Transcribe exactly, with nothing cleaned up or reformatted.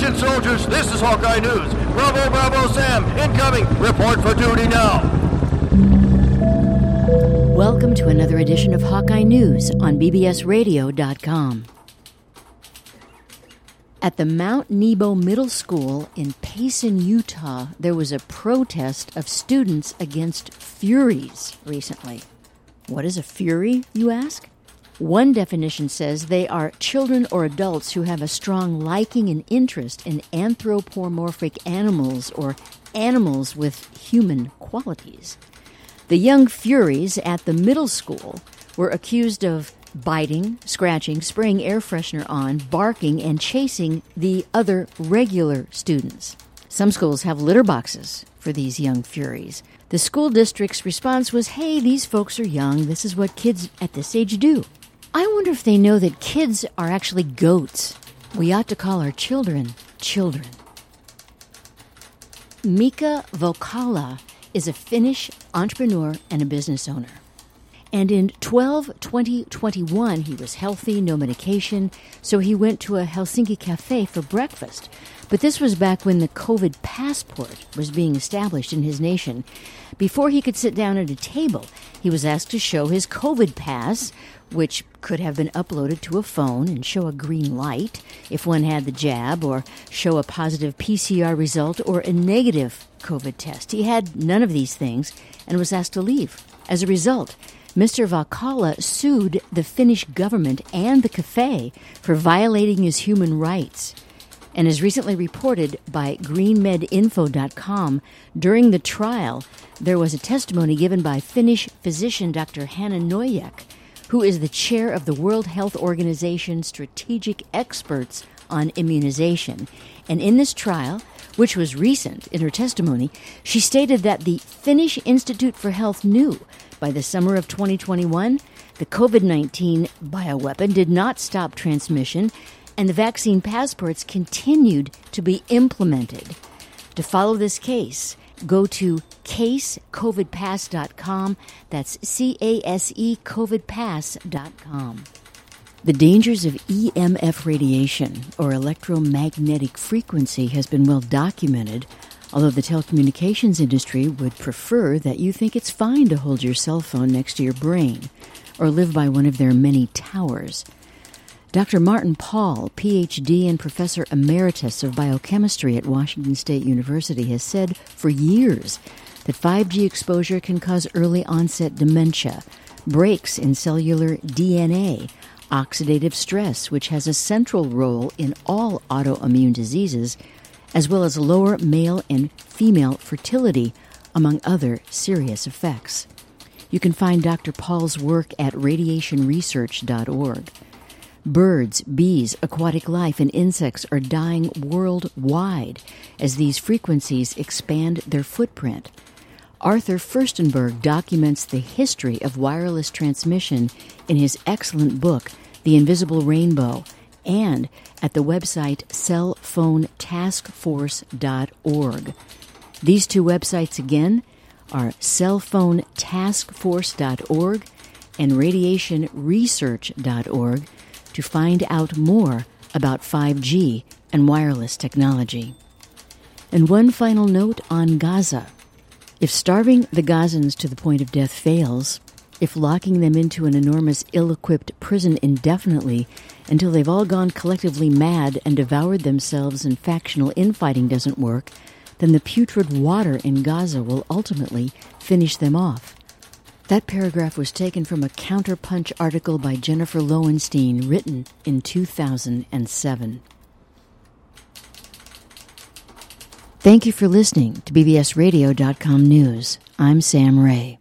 Attention soldiers, this is Hawkeye News. Bravo, Bravo, Sam, incoming. Report for duty now. Welcome to another edition of Hawkeye News on B B S radio dot com. At the Mount Nebo Middle School in Payson, Utah, there was a protest of students against Furies recently. What is a Fury, you ask? One definition says they are children or adults who have a strong liking and interest in anthropomorphic animals or animals with human qualities. The young Furies at the middle school were accused of biting, scratching, spraying air freshener on, barking, and chasing the other regular students. Some schools have litter boxes for these young Furies. The school district's response was, hey, these folks are young. This is what kids at this age do. I wonder if they know that kids are actually goats. We ought to call our children children. Mika Vokala is a Finnish entrepreneur and a business owner. And in twelve twenty twenty-one, he was healthy, no medication, so he went to a Helsinki cafe for breakfast. But this was back when the COVID passport was being established in his nation. Before he could sit down at a table, he was asked to show his COVID pass, which could have been uploaded to a phone and show a green light if one had the jab, or show a positive P C R result or a negative COVID test. He had none of these things and was asked to leave. As a result, Mister Vakala sued the Finnish government and the cafe for violating his human rights. And as recently reported by green med info dot com, during the trial, there was a testimony given by Finnish physician Doctor Hanna Noyak, who is the chair of the World Health Organization Strategic Experts on Immunization. And in this trial, which was recent in her testimony, she stated that the Finnish Institute for Health knew by the summer of twenty twenty-one, the COVID nineteen bioweapon did not stop transmission, and the vaccine passports continued to be implemented. To follow this case, go to case covid pass dot com. That's C A S E covid pass dot com. The dangers of E M F radiation, or electromagnetic frequency, has been well documented, although the telecommunications industry would prefer that you think it's fine to hold your cell phone next to your brain or live by one of their many towers. Doctor Martin Pall, P H D and Professor Emeritus of Biochemistry at Washington State University, has said for years that five G exposure can cause early-onset dementia, breaks in cellular D N A, oxidative stress, which has a central role in all autoimmune diseases, as well as lower male and female fertility, among other serious effects. You can find Doctor Pall's work at radiation research dot org. Birds, bees, aquatic life, and insects are dying worldwide as these frequencies expand their footprint. Arthur Firstenberg documents the history of wireless transmission in his excellent book, The Invisible Rainbow, and at the website cell phone task force dot org. These two websites again are cell phone task force dot org and radiation research dot org to find out more about five G and wireless technology. And one final note on Gaza. If starving the Gazans to the point of death fails, if locking them into an enormous ill-equipped prison indefinitely until they've all gone collectively mad and devoured themselves in factional infighting doesn't work, then the putrid water in Gaza will ultimately finish them off. That paragraph was taken from a Counterpunch article by Jennifer Lowenstein, written in two thousand seven. Thank you for listening to B B S radio dot com News. I'm Sam Ray.